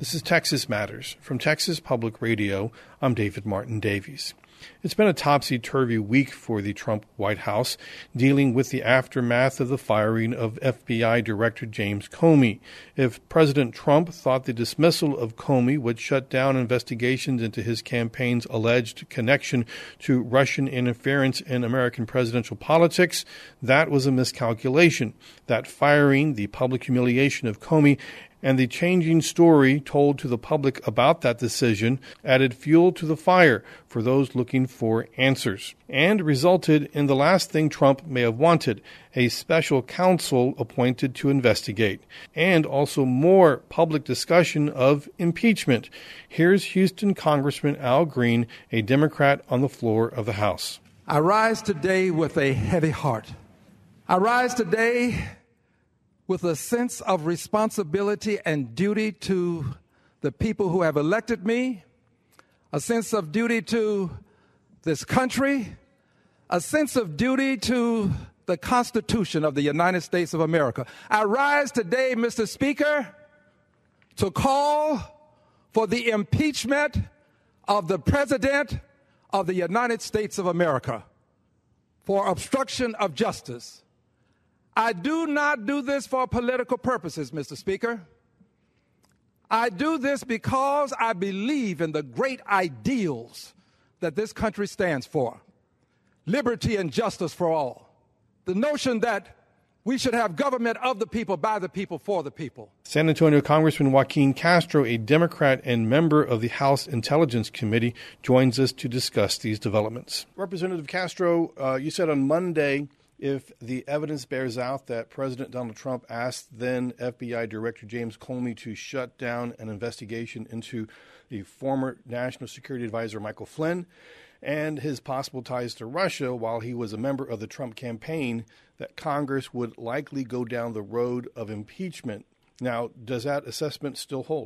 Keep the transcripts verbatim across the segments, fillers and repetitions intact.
This is Texas Matters. From Texas Public Radio, I'm David Martin Davies. It's been a topsy-turvy week for the Trump White House, dealing with the aftermath of the firing of F B I Director James Comey. If President Trump thought the dismissal of Comey would shut down investigations into his campaign's alleged connection to Russian interference in American presidential politics, that was a miscalculation. That firing, the public humiliation of Comey, and the changing story told to the public about that decision added fuel to the fire for those looking for answers, and resulted in the last thing Trump may have wanted, a special counsel appointed to investigate, and also more public discussion of impeachment. Here's Houston Congressman Al Green, a Democrat on the floor of the House. I rise today with a heavy heart. I rise today with a sense of responsibility and duty to the people who have elected me, a sense of duty to this country, a sense of duty to the Constitution of the United States of America. I rise today, Mister Speaker, to call for the impeachment of the President of the United States of America for obstruction of justice. I do not do this for political purposes, Mister Speaker. I do this because I believe in the great ideals that this country stands for. Liberty and justice for all. The notion that we should have government of the people, by the people, for the people. San Antonio Congressman Joaquin Castro, a Democrat and member of the House Intelligence Committee, joins us to discuss these developments. Representative Castro, uh, you said on Monday, if the evidence bears out that President Donald Trump asked then F B I Director James Comey to shut down an investigation into the former National Security Advisor Michael Flynn and his possible ties to Russia while he was a member of the Trump campaign, that Congress would likely go down the road of impeachment. Now, does that assessment still hold?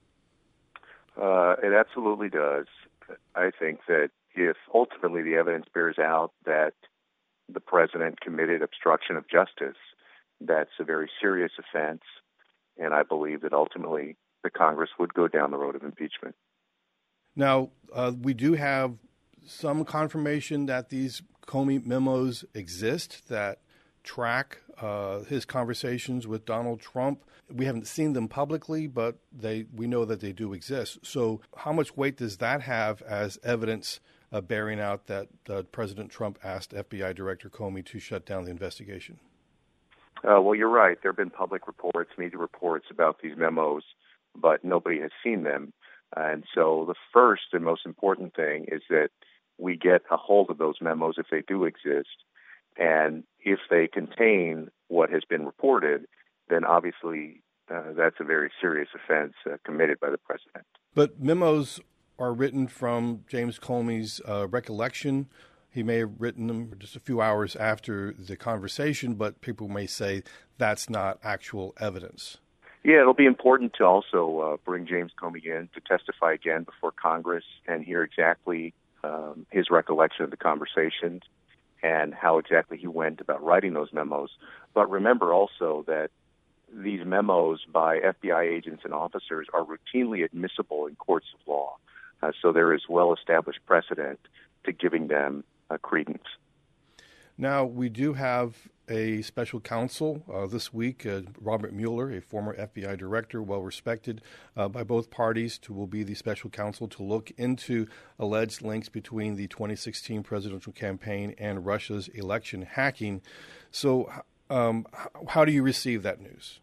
Uh, it absolutely does. I think that if ultimately the evidence bears out that the president committed obstruction of justice, that's a very serious offense, and I believe that ultimately the Congress would go down the road of impeachment. Now, uh, we do have some confirmation that these Comey memos exist that track uh, his conversations with Donald Trump. We haven't seen them publicly, but they we know that they do exist. So how much weight does that have as evidence Uh, bearing out that uh, President Trump asked F B I Director Comey to shut down the investigation? Uh, well, you're right. There have been public reports, media reports about these memos, but nobody has seen them. And so the first and most important thing is that we get a hold of those memos if they do exist. And if they contain what has been reported, then obviously uh, that's a very serious offense uh, committed by the president. But memos are written from James Comey's uh, recollection. He may have written them just a few hours after the conversation, but people may say that's not actual evidence. Yeah, it'll be important to also uh, bring James Comey in to testify again before Congress and hear exactly um, his recollection of the conversations and how exactly he went about writing those memos. But remember also that these memos by F B I agents and officers are routinely admissible in courts of law. Uh, so there is well-established precedent to giving them uh, credence. Now, we do have a special counsel uh, this week, uh, Robert Mueller, a former F B I director, well-respected uh, by both parties, who will be the special counsel to look into alleged links between the twenty sixteen presidential campaign and Russia's election hacking. So um, how do you receive that news?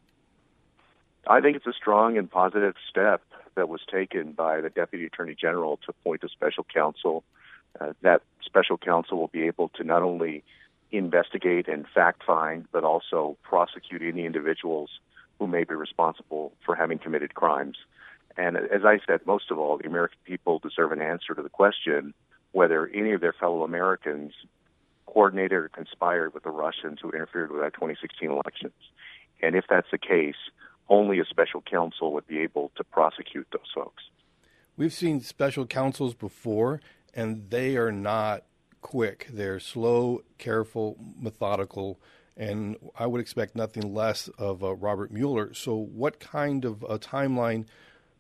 I think it's a strong and positive step that was taken by the Deputy Attorney General to appoint a special counsel. Uh, that special counsel will be able to not only investigate and fact-find, but also prosecute any individuals who may be responsible for having committed crimes. And as I said, most of all, the American people deserve an answer to the question whether any of their fellow Americans coordinated or conspired with the Russians who interfered with our twenty sixteen elections. And if that's the case, only a special counsel would be able to prosecute those folks. We've seen special counsels before, and they are not quick. They're slow, careful, methodical, and I would expect nothing less of uh, Robert Mueller. So what kind of a timeline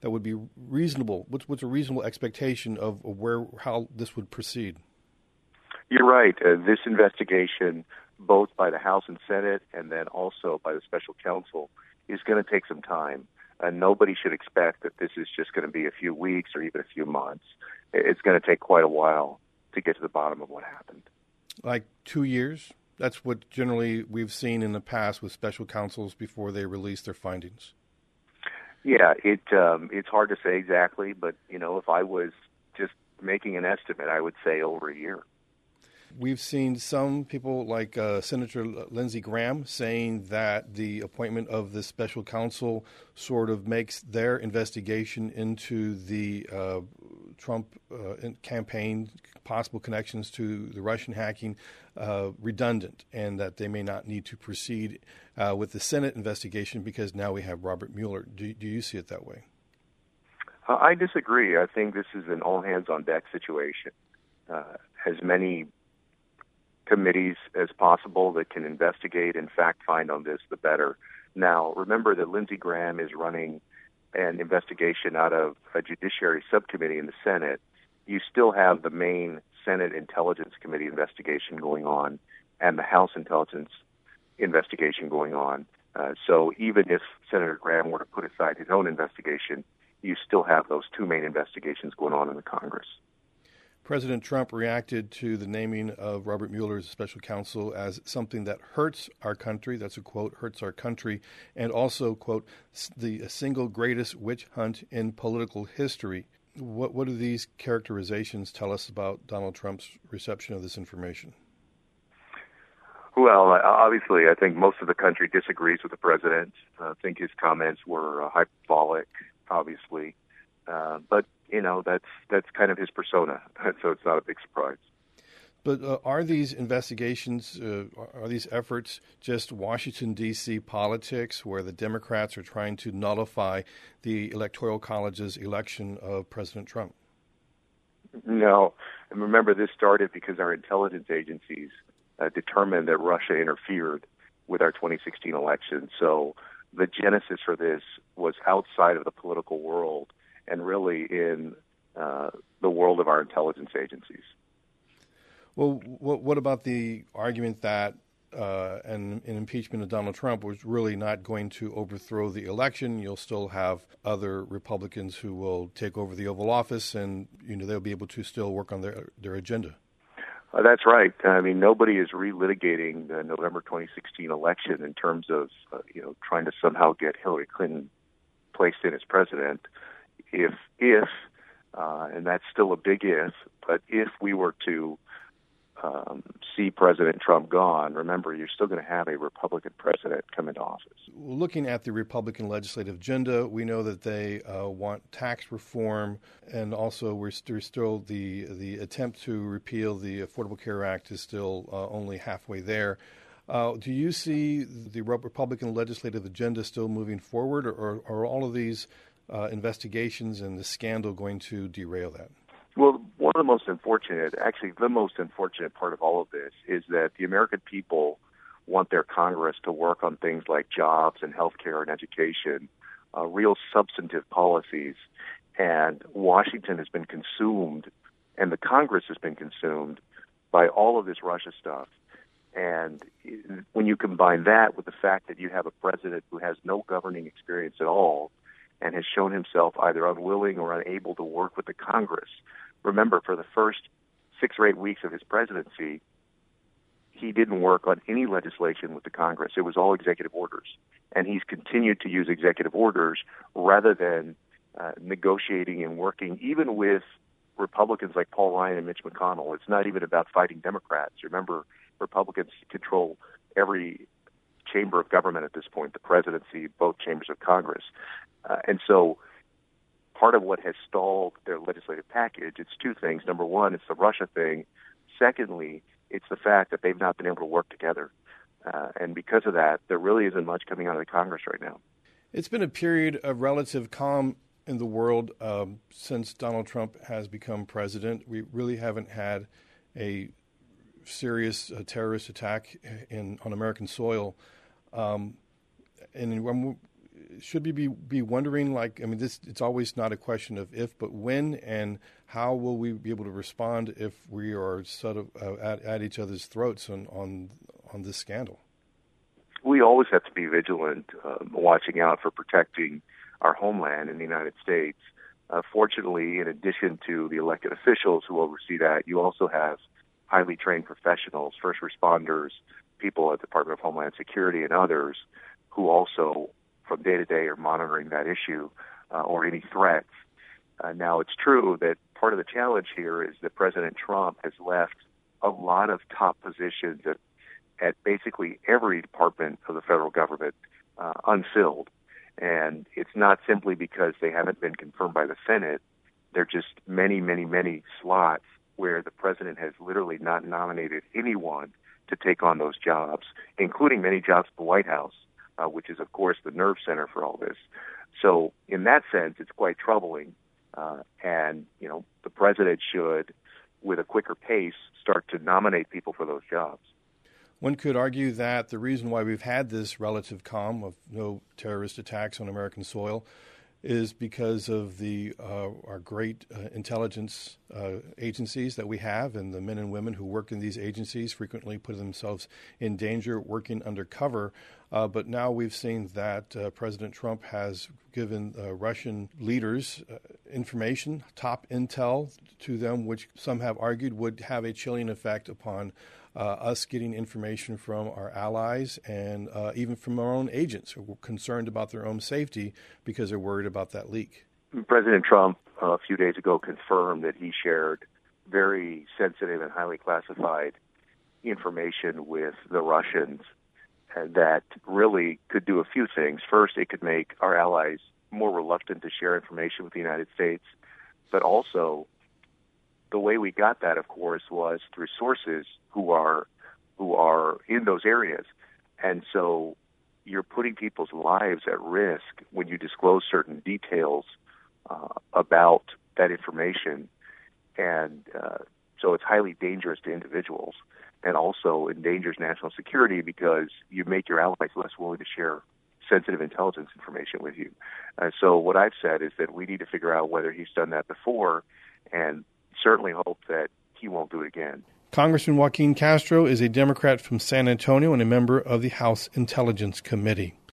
that would be reasonable? What's, what's a reasonable expectation of, of where how this would proceed? You're right. Uh, this investigation, both by the House and Senate and then also by the special counsel, is going to take some time. And nobody should expect that this is just going to be a few weeks or even a few months. It's going to take quite a while to get to the bottom of what happened. Like two years? That's what generally we've seen in the past with special counsels before they release their findings. Yeah, it um, it's hard to say exactly, but you know, if I was just making an estimate, I would say over a year. We've seen some people like uh, Senator Lindsey Graham saying that the appointment of this special counsel sort of makes their investigation into the uh, Trump uh, campaign, possible connections to the Russian hacking, uh, redundant, and that they may not need to proceed uh, with the Senate investigation because now we have Robert Mueller. Do, do you see it that way? Uh, I disagree. I think this is an all-hands-on-deck situation. Uh, as many committees as possible that can investigate and fact-find on this, the better. Now, remember that Lindsey Graham is running an investigation out of a judiciary subcommittee in the Senate. You still have the main Senate Intelligence Committee investigation going on and the House Intelligence investigation going on. Uh, so even if Senator Graham were to put aside his own investigation, you still have those two main investigations going on in the Congress. President Trump reacted to the naming of Robert Mueller as special counsel as something that hurts our country. That's a quote, hurts our country, and also, quote, the single greatest witch hunt in political history. What, what do these characterizations tell us about Donald Trump's reception of this information? Well, obviously, I think most of the country disagrees with the president. I think his comments were uh, hyperbolic, obviously. Uh, but, you know, that's that's kind of his persona, so it's not a big surprise. But uh, are these investigations, uh, are these efforts just Washington, D C politics where the Democrats are trying to nullify the Electoral College's election of President Trump? No. And remember, this started because our intelligence agencies uh, determined that Russia interfered with our twenty sixteen election. So the genesis for this was outside of the political world and really in uh, the world of our intelligence agencies. Well, what, what about the argument that uh, an, an impeachment of Donald Trump was really not going to overthrow the election? You'll still have other Republicans who will take over the Oval Office, and you know they'll be able to still work on their their agenda. Uh, that's right. I mean, nobody is relitigating the November twenty sixteen election in terms of uh, you know trying to somehow get Hillary Clinton placed in as president. If, if, uh, and that's still a big if, but if we were to um, see President Trump gone, remember, you're still going to have a Republican president come into office. Looking at the Republican legislative agenda, we know that they uh, want tax reform, and also we're st- still the the attempt to repeal the Affordable Care Act is still uh, only halfway there. Uh, do you see the Republican legislative agenda still moving forward, or, or are all of these Uh, investigations and the scandal going to derail that? Well, one of the most unfortunate, actually the most unfortunate part of all of this is that the American people want their Congress to work on things like jobs and health care and education, uh, real substantive policies. And Washington has been consumed, and the Congress has been consumed by all of this Russia stuff. And when you combine that with the fact that you have a president who has no governing experience at all, and has shown himself either unwilling or unable to work with the Congress. Remember, for the first six or eight weeks of his presidency, he didn't work on any legislation with the Congress. It was all executive orders. And he's continued to use executive orders rather than uh, negotiating and working, even with Republicans like Paul Ryan and Mitch McConnell. It's not even about fighting Democrats. Remember, Republicans control every chamber of government at this point, the presidency, both chambers of Congress. Uh, and so part of what has stalled their legislative package, it's two things. Number one, it's the Russia thing. Secondly, it's the fact that they've not been able to work together. Uh, and because of that, there really isn't much coming out of the Congress right now. It's been a period of relative calm in the world um, since Donald Trump has become president. We really haven't had a serious uh, terrorist attack in on American soil. Um, and when should we be, be wondering, like, I mean, this it's always not a question of if, but when, and how will we be able to respond if we are sort of uh, at, at each other's throats on, on, on this scandal? We always have to be vigilant, uh, watching out for protecting our homeland in the United States. Uh, fortunately, in addition to the elected officials who oversee that, you also have highly trained professionals, first responders, people at the Department of Homeland Security, and others who also, from day to day, are monitoring that issue uh, or any threats. Uh, now, it's true that part of the challenge here is that President Trump has left a lot of top positions at at basically every department of the federal government uh, unfilled. And it's not simply because they haven't been confirmed by the Senate. There are just many, many, many slots where the president has literally not nominated anyone to take on those jobs, including many jobs at the White House, uh, which is, of course, the nerve center for all this. So in that sense, it's quite troubling. Uh, and, you know, the president should, with a quicker pace, start to nominate people for those jobs. One could argue that the reason why we've had this relative calm of no terrorist attacks on American soil is because of the uh, our great uh, intelligence uh, agencies that we have, and the men and women who work in these agencies frequently put themselves in danger working undercover. Uh, but now we've seen that uh, President Trump has given uh, Russian leaders uh, information, top intel to them, which some have argued would have a chilling effect upon Uh, us getting information from our allies and uh, even from our own agents who are concerned about their own safety because they're worried about that leak. President Trump uh, a few days ago confirmed that he shared very sensitive and highly classified information with the Russians and that really could do a few things. First, it could make our allies more reluctant to share information with the United States, but also the way we got that, of course, was through sources who are who are in those areas. And so you're putting people's lives at risk when you disclose certain details uh, about that information. And uh, so it's highly dangerous to individuals and also endangers national security because you make your allies less willing to share sensitive intelligence information with you. Uh, so what I've said is that we need to figure out whether he's done that before and certainly hope that he won't do it again. Congressman Joaquin Castro is a Democrat from San Antonio and a member of the House Intelligence Committee.